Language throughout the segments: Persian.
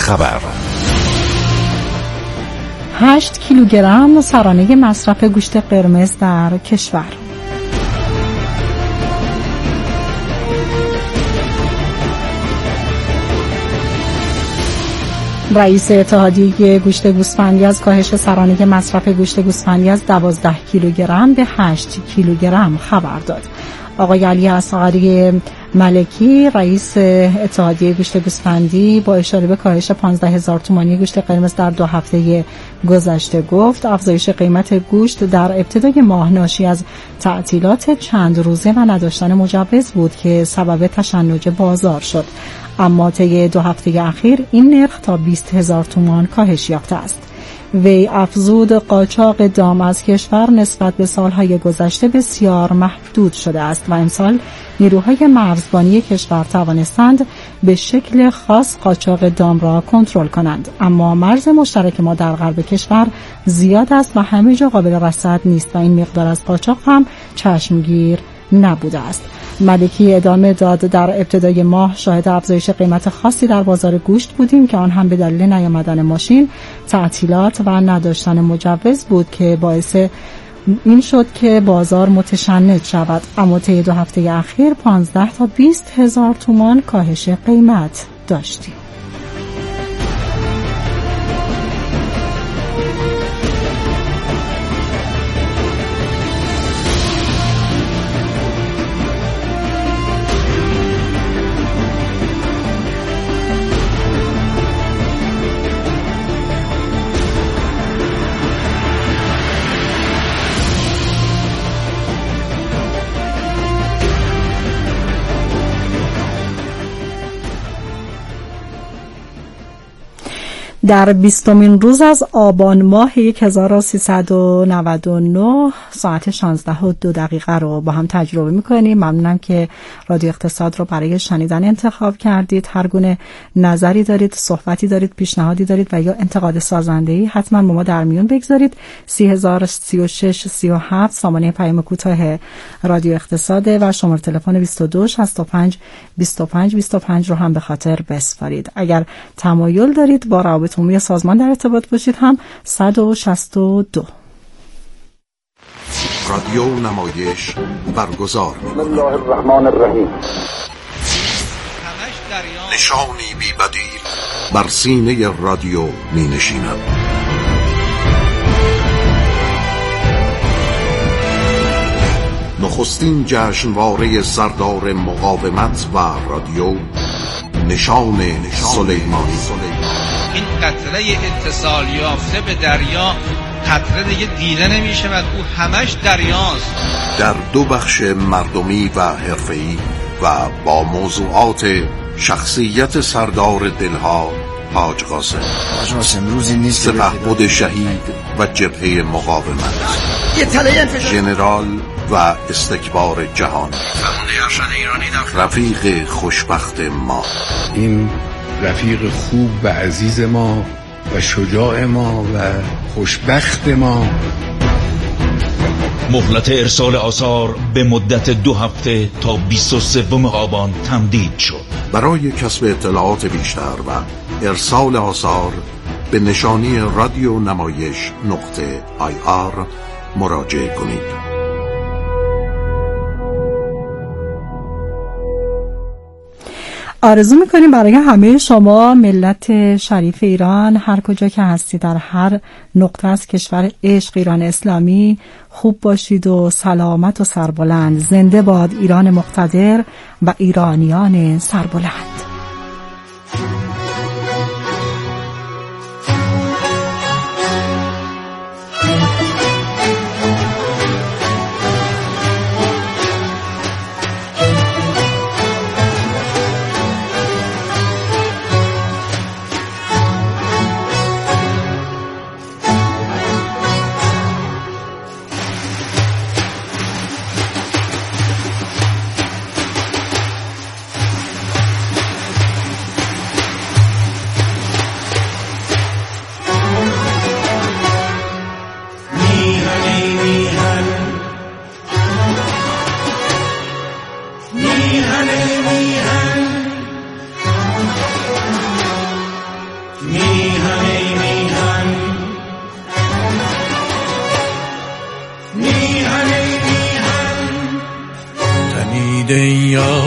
خبر. 8 کیلوگرم سرانه مصرف گوشت قرمز در کشور. رئیس اتحادیه گوشت گوسفندی از کاهش سرانه مصرف گوشت گوسفندی از 12 کیلوگرم به 8 کیلوگرم خبر داد. آقای علی اصغری ملکی رئیس اتحادیه گوشت گوسفندی با اشاره به کاهش 15,000 تومانی گوشت قرمز در 2 هفته گذشته گفت افزایش قیمت گوشت در ابتدای ماه ناشی از تعطیلات چند روزه و نداشتن مجوز بود که سبب تشنج بازار شد، اما طی 2 هفته اخیر این نرخ تا 20,000 تومان کاهش یافته است. وی افزود قاچاق دام از کشور نسبت به سالهای گذشته بسیار محدود شده است و امسال نیروهای مرزبانی کشور توانستند به شکل خاص قاچاق دام را کنترل کنند، اما مرز مشترک ما در غرب کشور زیاد است و همه جا قابل رصد نیست و این مقدار از قاچاق هم چشمگیر نبوده است. ملکی ادامه داد در ابتدای ماه شاهد افزایش قیمت خاصی در بازار گوشت بودیم که آن هم به دلیل نیامدن ماشین، تعطیلات و نداشتن مجوز بود که باعث این شد که بازار متشنج شود، اما طی 2 هفته اخیر 15 تا 20,000 تومان کاهش قیمت داشتیم. در 20مین روز از آبان ماه 1399 ساعت 16:02 رو با هم تجربه می‌کنیم. ممنونم که رادیو اقتصاد رو برای شنیدن انتخاب کردید. هر گونه نظری دارید، صحبتی دارید، پیشنهادی دارید و یا انتقاد سازنده‌ای حتما با ما در میون بگذارید. 303637 سامانه پیام کوتاه رادیو اقتصاده و شماره تلفن 2265252525 رو هم به خاطر بسپارید. اگر تمایل دارید با روابط عمومی سازمان در ارتباط باشید هم 162. رادیو نمایش برگزار بسم الله الرحمن الرحیم. نشانی بی بدیل بر سینه رادیو می نشیند. نخستین جشنواره سردار مقاومت و رادیو، نشان سلیمانی. این قطره اتصال یافته به دریا قطره دیگه دیده نمیشه و او همش دریاست. در 2 بخش مردمی و حرفه‌ای و با موضوعات شخصیت سردار دلها حاج قاسم. روزی نیست سپهبد شهید و جبهه مقاومت، ژنرال و استکبار جهان، رفیق خوشبخت ما. این رفیق خوب و عزیز ما و شجاع ما و خوشبخت ما. مهلت ارسال آثار به مدت 2 هفته تا 23 آبان تمدید شد. برای کسب اطلاعات بیشتر و ارسال آثار به نشانی رادیو نمایش .ir مراجعه کنید. آرزو میکنیم برای همه شما ملت شریف ایران هر کجا که هستی در هر نقطه از کشور عشق ایران اسلامی خوب باشید و سلامت و سربلند. زنده باد ایران مقتدر و ایرانیان سربلند.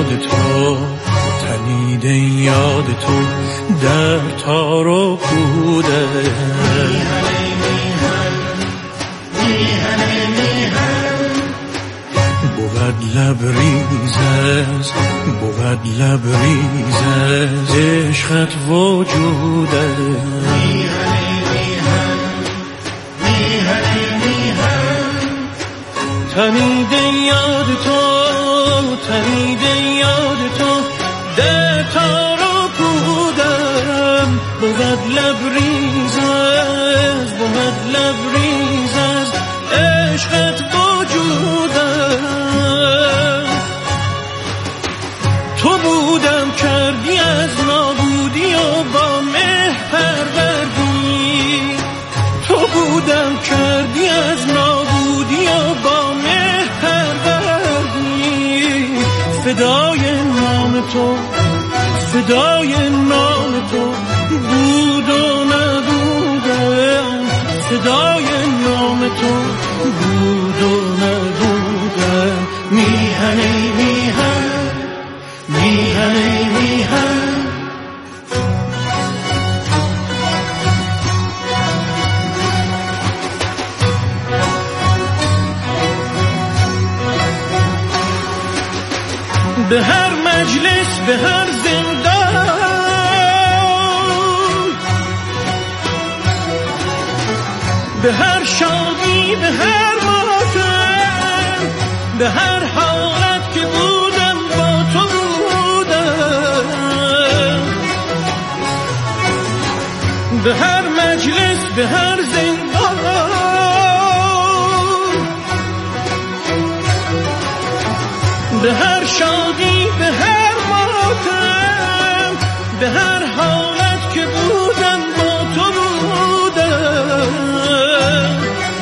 یاد تو، تنیده یاد تو در تار و پوده. بود لبریزز، بود لبریزز عشقت وجوده. تنیده یاد تو، تنیده یاد تو در تار و پودم. بود لبریزز، بود لبریزز عشقت وجودم. تو بودم کردی از نابودی و با مهر پروردی. تو بودم کردی از نابودی و با مهر پروردی. فدای نام تو، فدای نام تو بود و نبودم. فدای نام تو بود و نبودم. میهن ای میهن، میهن ای میهن. به هر مجلس، به هر زندان، به هر شادی، به هر ماتم، به هر حالت که بودم با تو بودم. به هر مجلس، به هر زندان، به هر شادی، به هر ماتم، به هر حالت که بودم با تو بودم.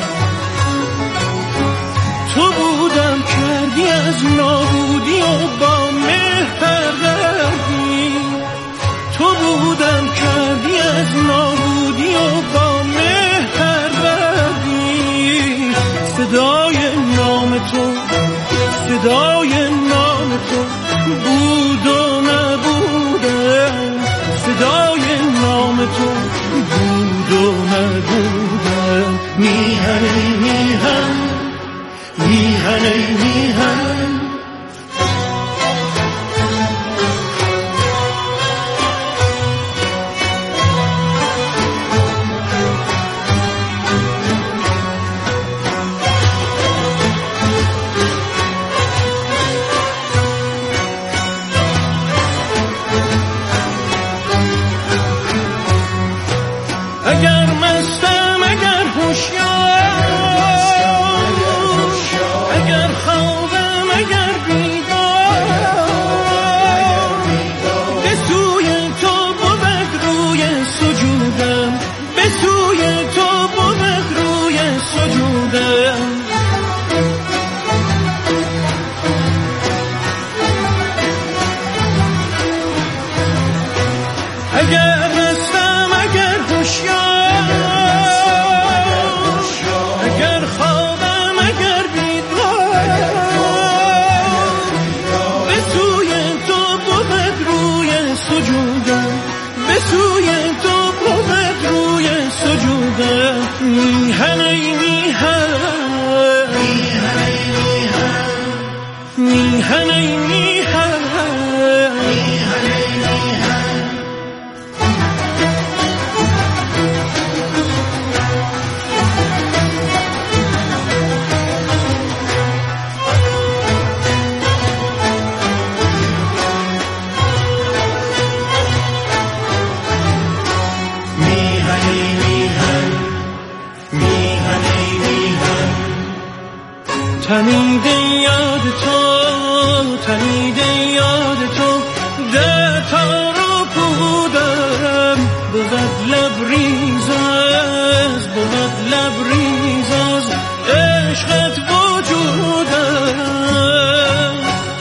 تو بودم کردی از نابودی و با مهر پروردی. تو بودم کردی از نابودی و با مهر پروردی. فدای نام تو، فدای نام تو بود و نبودم. فدای نام تو بود و نبودم. میهن ای میهن، میهن ای میهن. اگر مستم، اگر هوشیار، اگر خوابم، اگر بیدار، به سوی تو بود روی سجودم. به سوی تو بود روی سجودم. اگر مستم، اگر هوشیار، اگر خوابم، اگر بیدار، به سوی تو بود روی سجودم. به سوی تو بود روی سجودم. میهن ای میهن، میهن ای میهن. تنیده یاد تو، تنیده یاد تو در تار و پودم. بود لبریزز، بود لبریزز عشقت وجودم.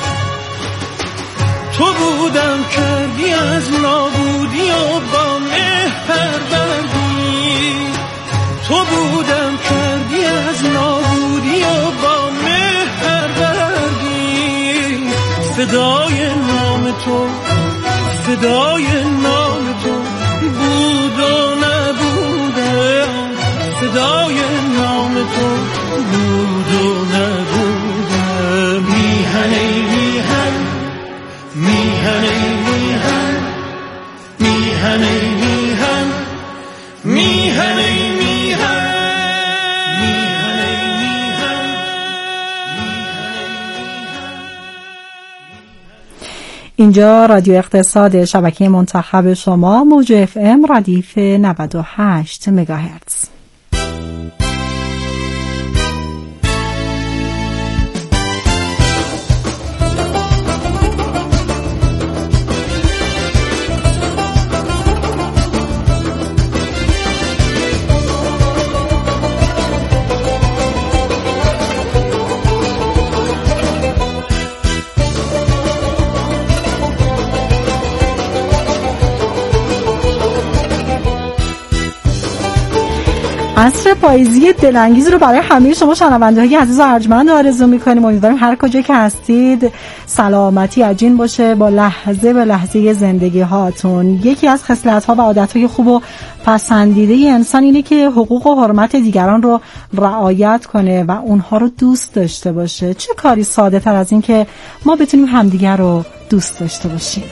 تو بودم کردی از نابودی و با مهر پروردی. تو بودم کردی از نابودی و با مهر پروردی. فدای نام تو، فدای نام تو بود و نبودم، فدای نام تو بود و نبودم. میهن ای میهن، میهن ای میهن، میهن ای میهن، میهن ای میهن. اینجا رادیو اقتصاد شبکه منتخب شما، موج FM ردیف 98 مگاهرتز. عصر پاییزی دلانگیز رو برای همه شما شنونده‌های عزیز و ارجمند آرزو می‌کنیم. امیدواریم هر کجا که هستید سلامتی عجین باشه با لحظه به لحظه زندگی هاتون. یکی از خصلت‌ها و عادت‌های خوب و پسندیده انسان اینه که حقوق و حرمت دیگران رو رعایت کنه و اونها رو دوست داشته باشه. چه کاری ساده‌تر از این که ما بتونیم همدیگر رو دوست داشته باشیم.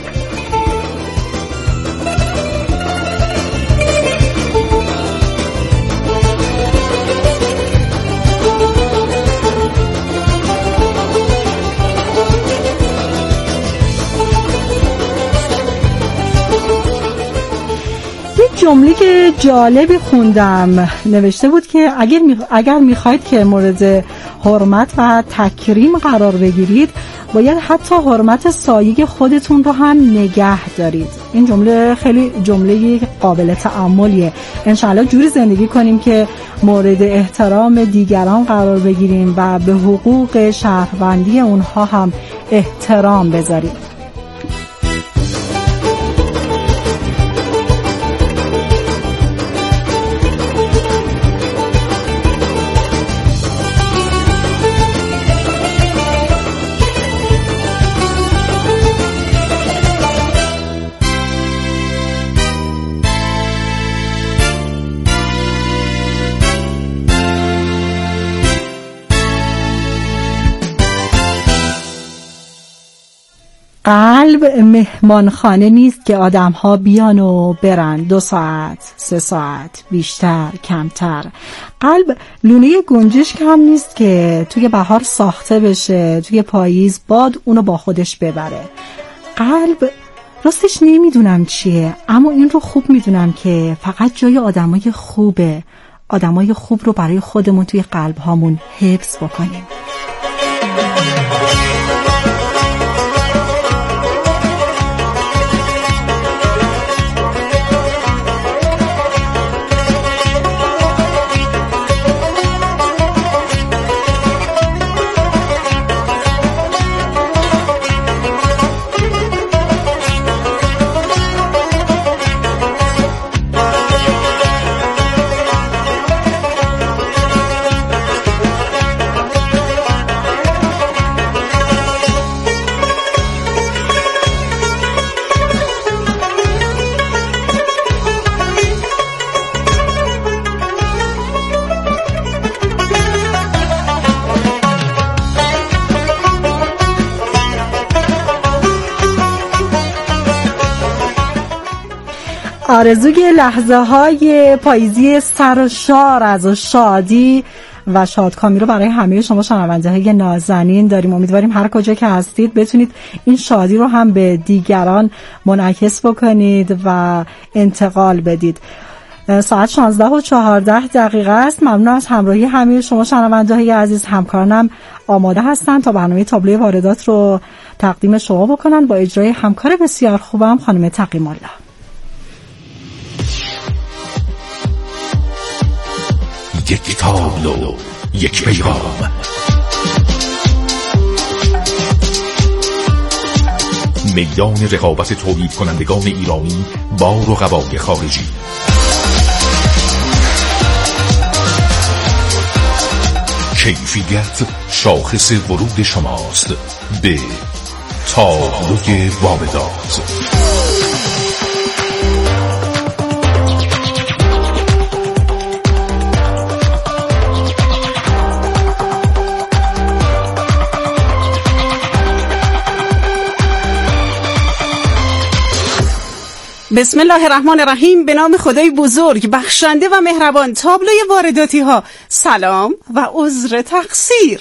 جمله که جالبی خوندم، نوشته بود که اگر میخواید که مورد حرمت و تکریم قرار بگیرید باید حتی حرمت سایه خودتون رو هم نگه دارید. این جمله خیلی جمله قابل تأملیه. انشاءالله جوری زندگی کنیم که مورد احترام دیگران قرار بگیریم و به حقوق شهروندی اونها هم احترام بذاریم. قلب مهمانخانه نیست که آدم‌ها بیان و برن 2 ساعت 3 ساعت بیشتر کمتر. قلب لونه گنجشک هم نیست که توی بهار ساخته بشه، توی پاییز باد اونو با خودش ببره. قلب راستش نمیدونم چیه، اما این رو خوب میدونم که فقط جای آدمای خوبه. آدمای خوب رو برای خودمون توی قلب هامون حفظ بکنیم. آرزوی لحظه های پاییزی سرشار از شادی و شادکامی رو برای همه شما شنونده های نازنین داریم. امیدواریم هر کجا که هستید بتونید این شادی رو هم به دیگران منعکس بکنید و انتقال بدید. ساعت 16:14 است. ممنون از همراهی همه شما شنونده های عزیز. همکارانم آماده هستن تا برنامه تابلوی واردات رو تقدیم شما بکنن با اجرای همکار بسیار خوبم خانم تقیم الله. یک تابلو، یک پیغام، میدان رقابت تولید کنندگان ایرانی با رقبای خارجی. کیفیت شاخص ورود شماست. به تابلوی واردات. بسم الله الرحمن الرحیم. به نام خدای بزرگ بخشنده و مهربان. تابلوی وارداتی ها. سلام و عذر تقصیر.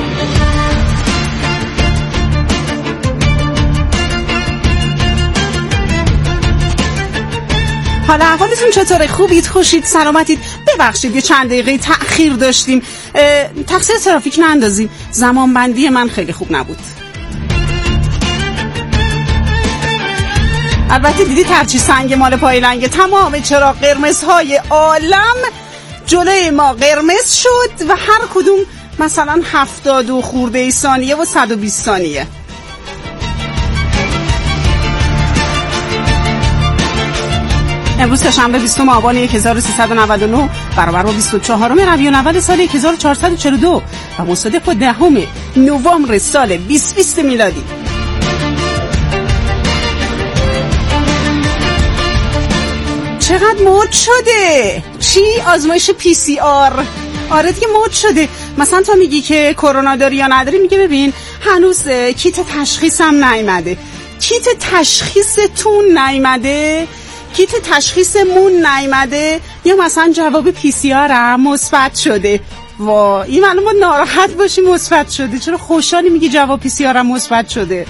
حالا احوالتون چطوره؟ خوبید؟ خوشید؟ سلامتید؟ ببخشید یه چند دقیقه تأخیر داشتیم. تقصیر ترافیک نندازیم. زمان بندی من خیلی خوب نبود. البته دیدید هرچی سنگ مال پای لنگ، تمام چراغ قرمزهای عالم جلوی ما قرمز شد و هر کدوم مثلا 70 خورده ثانیه و 120 ثانیه. امروز سه‌شنبه 20 آبان 1399 برابر با 24 ربیع الاول سال 1442 و مصادف با 10 نوامبر سال 2020 میلادی. چقدر مود شده؟ چی؟ آزمایش PCR. آره دیگه مود شده. مثلا تو میگی که کرونا داری یا نداری، میگه ببین هنوز کیت تشخیصم نیامده. کیت تشخیصتون نیامده؟ کیت تشخیصمون نیامده؟ یا مثلا جواب PCR هم مثبت شده. وای این معلومه ناراحت باشی مثبت شده. چرا خوشحالی میگی جواب PCR هم مثبت شده؟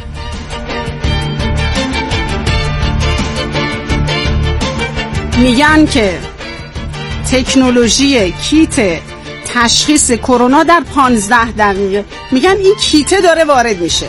میگن که تکنولوژی کیت تشخیص کرونا در 15 دقیقه، میگن این کیت داره وارد میشه.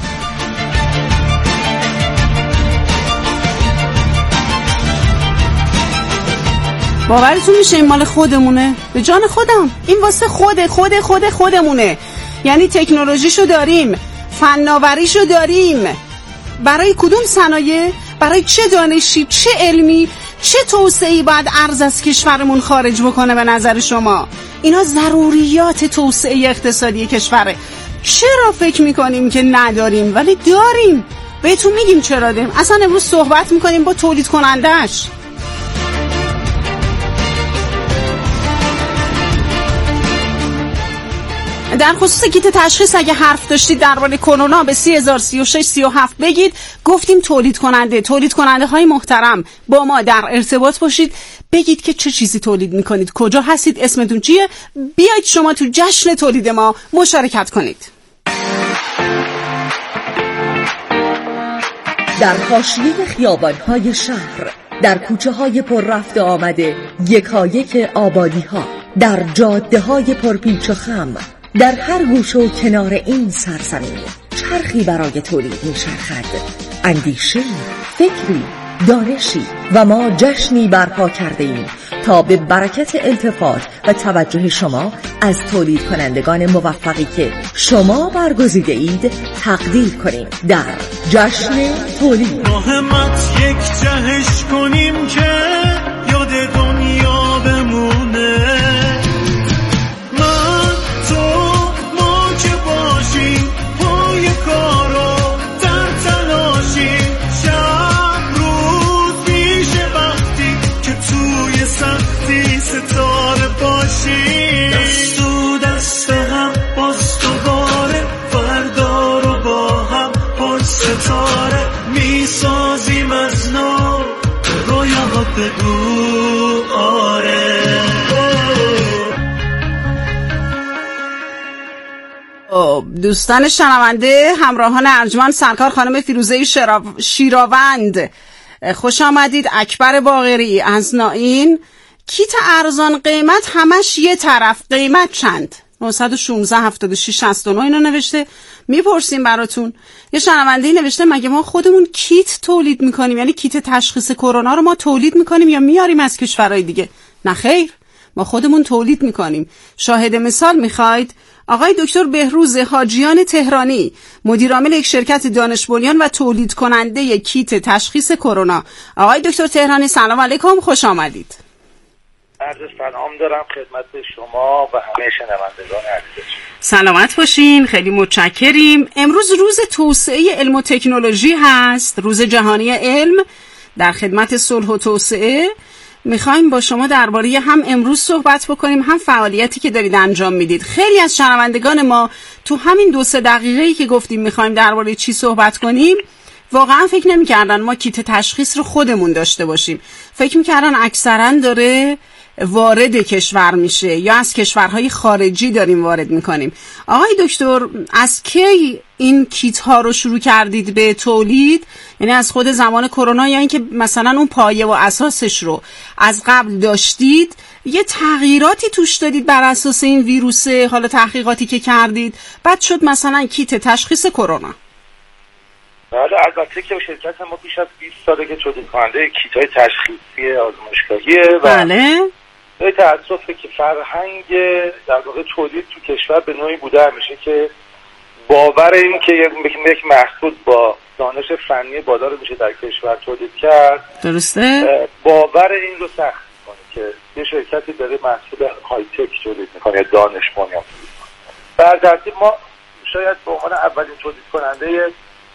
باورتون میشه این مال خودمونه؟ به جان خودم این واسه خودمونه. یعنی تکنولوژیشو داریم، فناوریشو داریم. برای کدوم صنایع؟ برای چه دانشی، چه علمی، چه توسعه‌ای باید ارز از کشورمون خارج بکنه به نظر شما؟ اینا ضروریات توسعه اقتصادی کشوره. چرا فکر میکنیم که نداریم ولی داریم؟ بهتون میگیم چرا داریم. اصلا امروز صحبت میکنیم با تولید کنندش. در خصوص کیت تشخیص اگه حرف داشتید درباره کرونا به 30,036 37 بگید. گفتیم تولید کننده های محترم با ما در ارتباط باشید، بگید که چه چیزی تولید میکنید، کجا هستید، اسمتون چیه، بیاید شما تو جشن تولید ما مشارکت کنید. در حاشیه خیابان‌های شهر، در کوچه‌های پر رفت آمده یکایک آبادی‌ها، در جاده‌های پرپیچ و خم، در هر گوشه و کنار این سرزمین چرخی برای تولید می‌چرخد. اندیشه، فکری، دانشی و ما جشنی برپا کرده ایم تا به برکت التفات و توجه شما از تولید کنندگان موفقی که شما برگزیده اید تقدیر کنیم در جشن تولید. با همت یک جهش کنیم که یاد دنیا بمونه. دست تو دست هم باز دوباره فردا رو با هم پر ستاره میسازیم از نو رویاها بگو آره. دوستان شنونده، همراهان ارجمند، سرکار خانم فیروزه شیراوند، خوش آمدید. اکبر باقری از نائین. کیت ارزان قیمت همش یه طرف، قیمت چند؟ 916 76 69 اینو نوشته. میپرسیم براتون. یه شنونده‌ای نوشته مگه ما خودمون کیت تولید میکنیم؟ یعنی کیت تشخیص کرونا رو ما تولید میکنیم یا میاریم از کشورهای دیگه؟ نه خیر، ما خودمون تولید میکنیم. شاهد مثال میخواید؟ آقای دکتر بهروز حاجیان تهرانی، مدیر عامل یک شرکت دانش بنیان و تولید کننده کیت تشخیص کرونا. آقای دکتر تهرانی سلام علیکم، خوش آمدید. عرض سلام دارم خدمت شما و همه شنوندگان عزیز. سلامت باشین، خیلی متشکریم. امروز روز توسعه علم و تکنولوژی هست، روز جهانی علم. در خدمت صلح و توسعه میخوایم با شما درباره هم امروز صحبت بکنیم، هم فعالیتی که دارید انجام میدید. خیلی از شنوندگان ما تو همین 2-3 دقیقه‌ای که گفتیم میخوایم درباره چی صحبت کنیم واقعا فکر نمی‌کردن ما کیت تشخیص رو خودمون داشته باشیم. فکر می‌کردن اکثرا داره وارد کشور میشه یا از کشورهای خارجی داریم وارد میکنیم. آقای دکتر، از کی این کیت ها رو شروع کردید به تولید؟ یعنی از خود زمان کرونا یا اینکه مثلا اون پایه و اساسش رو از قبل داشتید، یه تغییراتی توش دادید بر اساس این ویروس، حالا تحقیقاتی که کردید بعد شد مثلا کیت تشخیص کرونا؟ بله، البته که شرکت ما بیش از 20 ساله که تولید کننده کیت‌های تشخیصی آزمایشگاهیه و بله به تأسفه که فرهنگ در واقع تولید تو کشور به نوعی بوده همیشه که باور این که یک محصول با دانش فنی بالا رو میشه در کشور تولید کرد، درسته؟ باور این رو سخت میکنه که یه شرکتی داره محصول های تک تولید میکنه، دانش بنیان تولید میکنه. در ترتیب ما شاید به عنوان اولین تولید کننده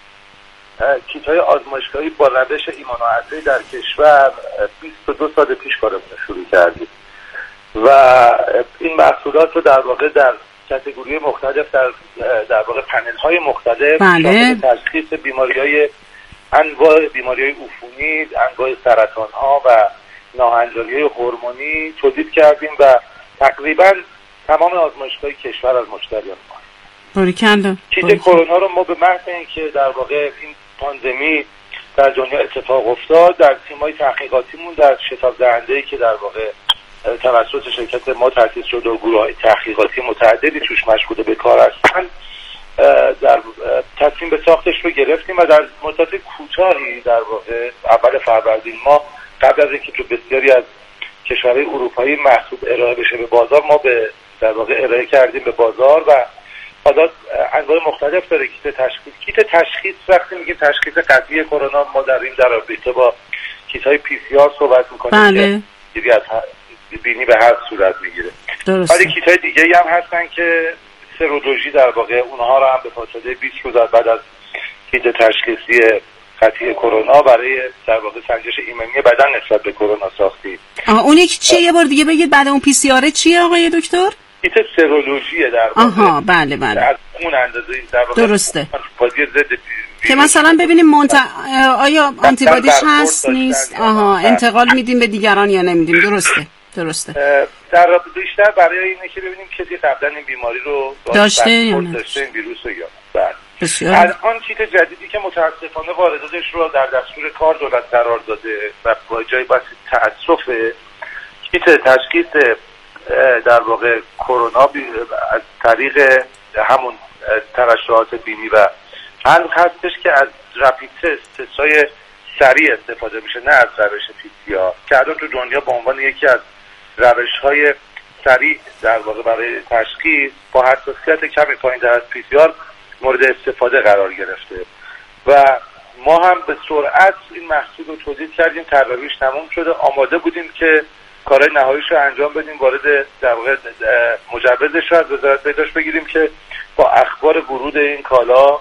کیت‌های آزمایشگاهی با روش ایمان و عطیه در کشور 22 سال پیش کارمون شروع کردیم و این محصولات رو در واقع در کاتگوری مختلف در واقع پنل‌های مختلف بله. تشخیص بیماری‌های انواع بیماری‌های عفونی، انواع سرطان‌ها و ناهنجاری‌های هورمونی تولید کردیم و تقریباً تمام آزمایشگاه کشور از مشتریان ما. کیت کرونا رو ما به محض اینکه در واقع این پاندمی در دنیا اتفاق افتاد، در تیم‌های تحقیقاتیمون در شتاب دهنده‌ای که در واقع توسط شرکت ما تأسیس شده و گروه‌های تحقیقاتی متعددی توش مشغول به کار هستن، در تصمیم به ساختش رو گرفتیم و در مدت کوتاهی در واقع اول فروردین ما قبل از اینکه تو بسیاری از کشورهای اروپایی محصول ارائه بشه به بازار، ما به در واقع ارائه کردیم به بازار و حالا انواع مختلف داره کیت تشخیص. وقتی میگیم تشخیص قطعی کرونا، ما در رابطه با کیت‌های PCR صحبت میکنیم. بله. که از بینی به هر صورت میگیره. ولی کیت‌های دیگه‌ای هم هستن که سرولوژی در واقع اونها رو هم به فاصله 20 روز بعد از کیت تشخیصی قطعی کرونا برای در واقع سنجش ایمنی بدن نسبت به کرونا ساختیم. اون یک چیه؟ یه بار دیگه بگید بعد اون PCR چیه آقای دکتر؟ کیت سرولوژیه در واقع. آها بله بله. از اون اندازه در واقع درسته. ضد که مثلا ببینیم آیا آنتیبادیش هست نیست؟ آها انتقال میدیم به دیگران یا نمیدیم؟ درسته. در بیشتر برای اینه که ببینیم کسی قبلا این بیماری رو داشته یا نه، داشته این ویروس رو یا نه. بسیار. الان کیت جدیدی که متاسفانه وارداتش رو در دستور کار دولت قرار داده و با جای بس تأسف، کیت تشخیص در واقع کرونا از طریق همون ترشحات بینی و قلب هستش که از رپید تست‌های سریع استفاده میشه، نه از روش PCR که الان تو دنیا به عنوان یکی از روش‌های سریع در واقع برای تشخیص با حساسیت کمی پایین‌تر از PCR مورد استفاده قرار گرفته و ما هم به سرعت این محصول رو تولید کردیم، طراحیش تمام شده، آماده بودیم که کارهای نهاییش رو انجام بدیم، وارد در واقع مجوزش رو از وزارت بهداشت بگیریم که با اخبار ورود این کالا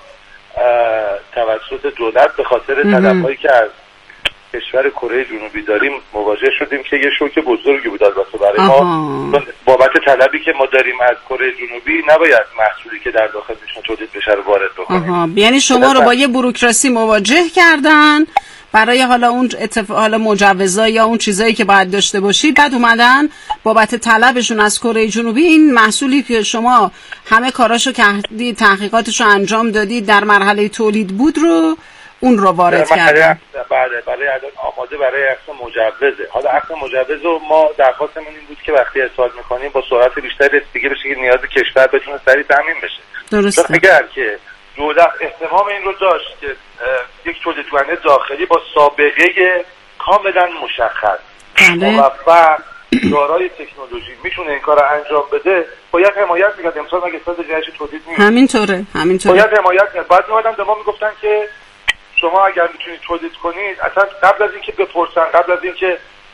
توسط دولت به خاطر طلب‌هایی که از کشور کره جنوبی داریم مواجه شدیم که یه شوک بزرگی بود البته برای ما، بابت طلبی که ما داریم از کره جنوبی نباید محصولی که در داخل میشون تولید بشه رو وارد بکنیم. یعنی شما رو با یه بوروکراسی مواجه کردن برای حالا اون حالا مجوزا یا اون چیزایی که باید داشته باشید، بعد اومدن بابت طلبشون از کره جنوبی این محصولی که شما همه کاراشو کردید، تحقیقاتشو انجام دادید، در مرحله تولید بود رو اون رو وارد کردن. برای آماده برای اخذ مجوزه. حالا اخذ مجوز رو ما درخواستمون این بود که وقتی ارسال میکنیم با سرعت بیشتری رسیدگی بشه که نیاز کشور بتونه سریع تامین بشه. درسته. اگر که دولت اهتمام این رو داشت که یک تولید کننده داخلی با سابقه کاملا مشخص موفق دارای تکنولوژی میتونه این کار رو انجام بده، باید حمایت میکرد. امسال مگه سال جهش تولید نیست؟ همینطوره. باید حمایت میکرد. بعد میادم به ما میگفتن که شما اگر میتونید تولید کنید، اصلا قبل از اینکه بپرسن، قبل از اینکه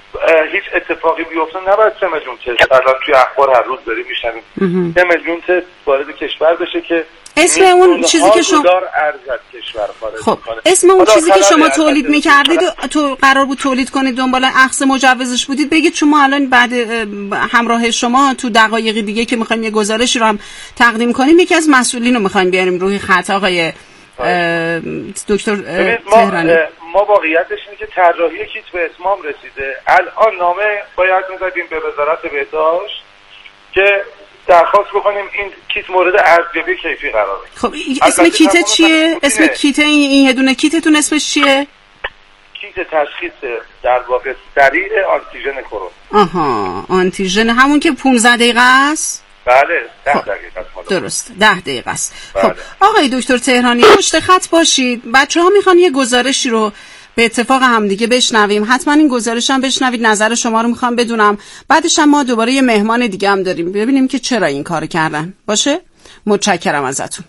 هیچ اتفاقی بیفته نباید 3 میلیون تست الان توی اخبار هر روز داریم میشنویم 3 میلیون تست وارد کشور بشه که اسم اون چیزی که شما کشور خارج خب اسم اون چیزی که شما تولید می‌کردید تو قرار بود تولید کنید دنبال اخذ مجوزش بودید بگید شما الان بعد همراه شما تو دقایق دیگه که می‌خوایم یه گزارشی رو هم تقدیم کنیم یکی از مسئولین رو می‌خوایم بیاریم روی خط آقای دکتر تهرانی. ما واقعیتش اینه که طراحی کیت به اتمام رسیده. الان نامه باید می‌زدیم به وزارت بهداشت که درخواست بکنیم این کیت مورد ارزیابی کیفی قرار بگیره. خب اسم کیت چیه؟ اسم کیت این یه دونه کیتتون اسمش چیه؟ کیت تشخیص در واقع سریع آنتیژن کرونا. آها آنتیژن همون که 15 دقیقه است؟ بله 10 دقیقه است. درست 10 دقیقه است. بله. خب آقای دکتر تهرانی پشت خط باشید. بچه‌ها میخوان یه گزارشی رو به اتفاق همدیگه بشنویم. حتما این گزارش هم بشنوید. نظر شما رو میخوام بدونم. بعدش هم ما دوباره یه مهمان دیگه هم داریم. ببینیم که چرا این کارو کردن. باشه؟ متشکرم ازتون.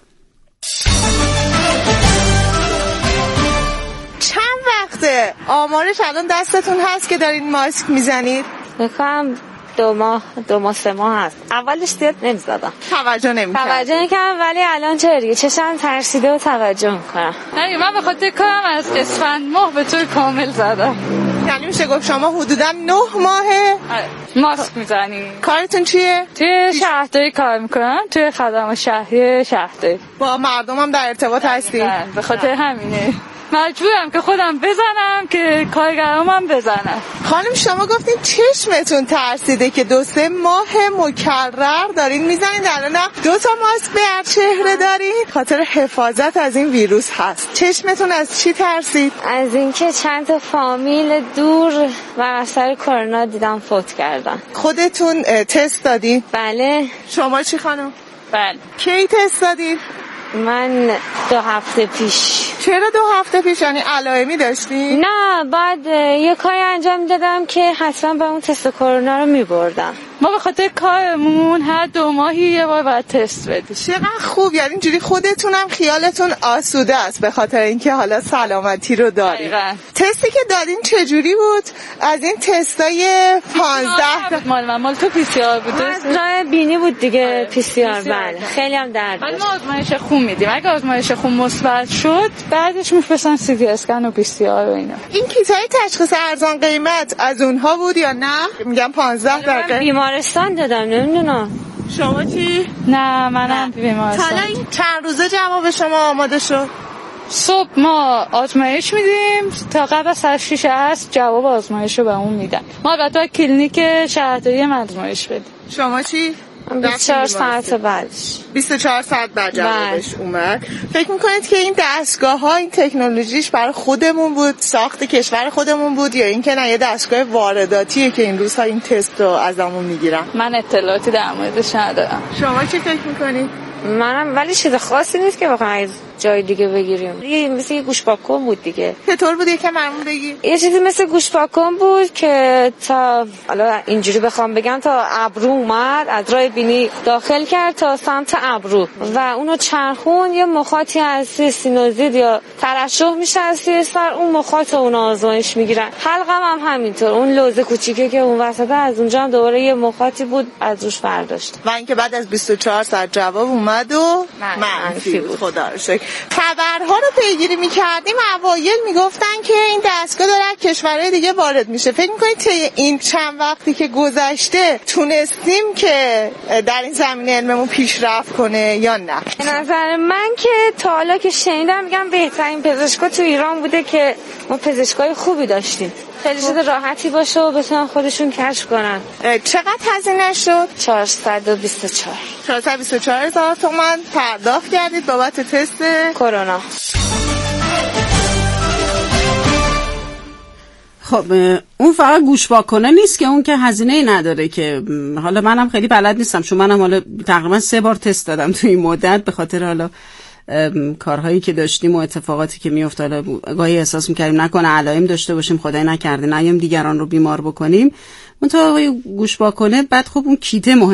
چند وقته آمارش الان دستتون هست که دارین ماسک میزنید؟ میخوام 2 ماه 3 ماه هست. اولش زیاد نمیزدم، توجه نمیکردم، ولی الان چه چشم ترسیده و توجه میکنم. من به خاطر کارم از اسفند ماه به طور کامل زدم. یعنی میشه گفت شما حدودا 9 ماهه ماسک میزنی. کارتون چیه؟ توی شهرداری کار میکنم، توی خدمات شهری شهرداری. با مردم هم در ارتباط هستی؟ به خاطر همینه مجبورم که خودم بزنم که کارگرام هم بزنم. خانم شما گفتین چشمتون ترسیده که 2-3 ماه مکرر دارین میزنین، الان 2 تا ماسک به هر چهره دارین. خاطر حفاظت از این ویروس هست. چشمتون از چی ترسید؟ از اینکه چند تا فامیل دور و اثر کرونا دیدم فوت کردن. خودتون تست دادین؟ بله. شما چی خانم؟ بله. کی تست دادین؟ من 2 هفته پیش. چرا 2 هفته پیش؟ یعنی علائمی داشتی؟ نه بعد یه کاری انجام دادم که حتما به اون تست کرونا رو میبردم. ما به خاطر کارمون هر 2 ماهی یه بار باید تست بدیم. چقدر خوب، یعنی اینجوری خودتونم خیالتون آسوده است به خاطر اینکه حالا سلامتی رو دارید. تستی که دادین چجوری بود؟ از این تستای 15 مال تو پی سی آر بود. راه بینی بود دیگه. پی سی آر. بله خیلی هم درد داشت. ما آزمایش خون میدیم، اگه آزمایش خون مثبت شد بعدش میفرستن سی تی اسکن و پی سی آر و اینا. این کیتای تشخیص ارزان قیمت از اونها بود یا نه؟ میگم 15 دقیقه بیمارستان دادم، نمیدونم. شما چی؟ نه منم بیمارستان. حالا این چند روزه جواب شما آماده شد؟ صبح ما آزمایش میدیم تا قبل از ساعت 6 هست جواب آزمایش رو به اون میدن. ما البته کلینیک شهرداری آزمایش بدیم. شما چی؟ 24 ساعت بعدش 24 ساعت بعد جوابش اومد. فکر میکنید که این دستگاه ها این تکنولوژیش برای خودمون بود، ساخت کشور خودمون بود، یا اینکه نه یه دستگاه وارداتیه که این روزها این تست رو ازمون میگیرن؟ من اطلاعاتی در موردش ندارم. شما چی فکر میکنید؟ منم ولی چیز خاصی نیست که بخوایم از جای دیگه بگیریم. یه مثل یه گوش پاکن بود دیگه. چطور بود یکم برامون بگی؟ یه چیزی مثل گوش پاکن بود که تا حالا اینجوری بخوام بگم تا ابرو اومد، از راه بینی داخل کرد تا سمت ابرو و اونو چرخون، یه مخاطی از سینوزید یا ترشح میشه از سر اون مخاط اون آزمایش میگیرن. حلقم هم همینطور، اون لوزه کوچیکه که اون وسط از اونجا هم دوباره یه مخاطی بود از روش برداشت. و اینکه بعد از 24 ساعت جواب اومد و منفی بود. خدا رو شکر. خبرها رو پیگیری می‌کردیم، اوایل میگفتن که این دستگاه داره از کشورهای دیگه وارد میشه. فکر می‌کنید طی این چند وقتی که گذشته تونستیم که در این زمینه علممون پیشرفت کنه یا نه؟ به نظر من که تا حالا که شنیدم میگم بهترین پزشکا تو ایران بوده که ما پزشکای خوبی داشتیم. خیلی شده راحتی باشه و بتونن خودشون کشف کنن. چقدر هزینه شد؟ 424,000 تومان پرداخت کردید بابت تست کرونا. خب اون فقط گوش واکنه نیست که اون که هزینه نداره که. حالا منم خیلی بلد نیستم، چون منم حالا تقریبا 3 بار تست دادم تو این مدت به خاطر حالا کارهایی که داشتیم و اتفاقاتی که میافتاد. گاهی احساس میکردیم نکنه علائم داشته باشیم، خدای نکرده نیام دیگران رو بیمار بکنیم. اون تا گوش واکنه بعد خب اون کیت مهم